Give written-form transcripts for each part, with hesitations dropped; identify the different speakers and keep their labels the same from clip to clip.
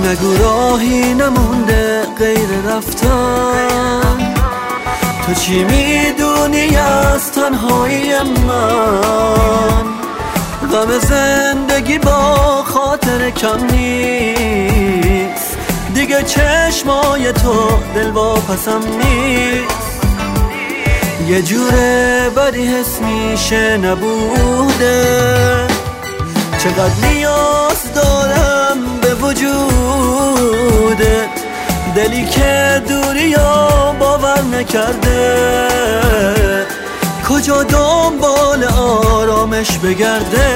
Speaker 1: نگو راهی نمونده غیر رفتن، تو چی میدونی از تنهایی من؟ غم زندگی با خاطر کم نیست، دیگه چشمای تو دلواپسم نیست. یه جوره بدی حس میشه نبوده، چقدر نیاز دارم به وجودت، دلی که دوری و باور نکرده، کجا دنبال آرامش بگرده؟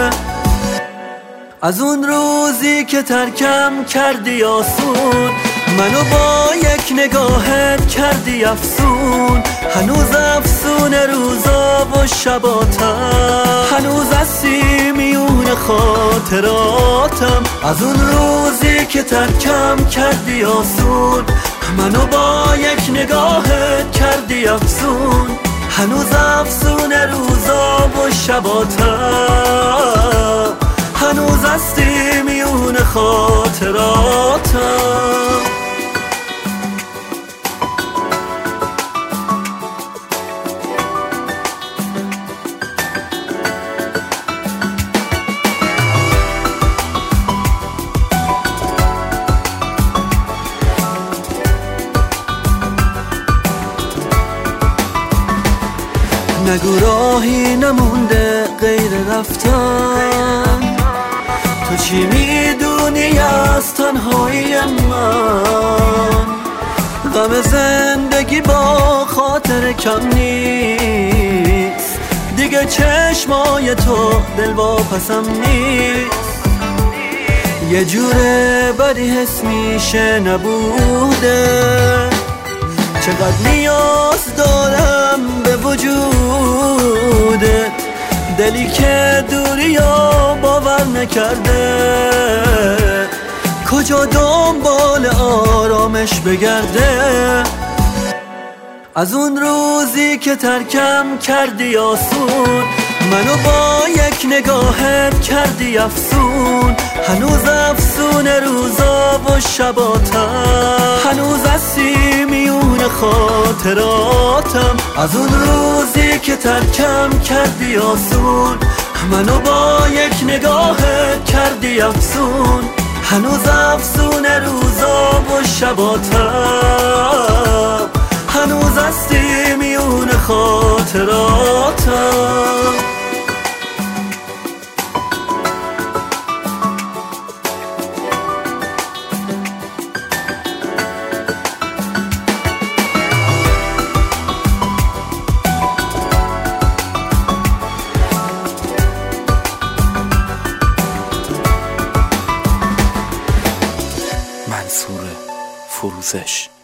Speaker 1: از اون روزی که ترکم کردی آسون، منو با یک نگاهت کردی افسون، هنوز افسون روزا و شباتم، هنوز هستی میون خاطراتم. از اون روزی که ترکم کردی آسون، منو با یک نگاهت کردی افسون، هنوز افسون روزا و شباتم، هنوز هستی میون خاطراتم. نگو راهی نمونده غیر رفتن، تو چی میدونی از تنهایی من؟ غم زندگی با خاطر کم نیست، دیگه چشمای تو دلواپسم نیست. یه جوره بدی حس میشه نبوده، چقدر نیاز دارم به وجودت، دلی که دوری و باور نکرده، کجا دنبال آرامش بگرده؟ از اون روزی که ترکم کردی آسون، منو با یک نگاهت کردی افسون، هنوز افسون روزا و شباتم، هنوز هستی میون خاطراتم. از اون روزی که ترکم کردی آسون، منو با یک نگاهت کردی افسون، هنوز افسون روزا و شباتم، هنوز هستی میون خاطراتم.
Speaker 2: منصور فروزش.